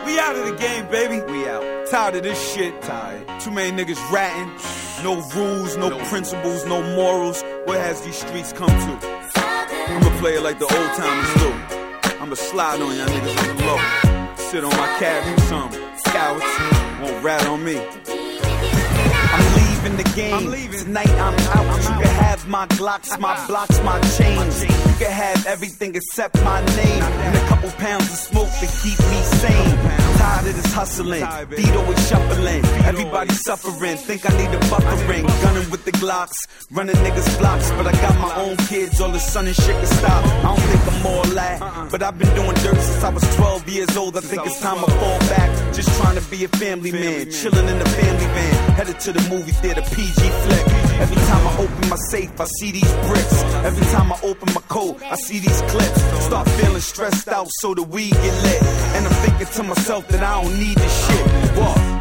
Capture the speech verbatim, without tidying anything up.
we out of the game, baby. We out. Tired of this shit. Tired. Too many niggas ratting. No rules, no, no principles, no morals. What has these streets come to? I'ma play it like the old timers do. I'ma slide on y'all niggas on the low. Sit on my cab or something. Cowards won't rat on me. I'm leaving the game. I'm leaving. Tonight I'm out. You can have my Glocks, my blocks, my chains. You can have everything except my name and a couple pounds of smoke to keep me sane. Tired of this hustling, feet always shuffling. Everybody suffering, think I need a buffering. Gunning with the Glocks, running niggas blocks. But I got my own kids, all the sun and shit can stop. I don't think I'm all that, but I've been doing dirt since I was twelve years old. I think it's time I fall back. Just trying to be a family man, chilling in the family van. Headed to the movie theater, P G flick. Every time I open my safe, I see these bricks. Every time I open my coat, I see these clips. Start feeling stressed out, so the weed get lit. And I'm thinking to myself that I don't need this shit. What?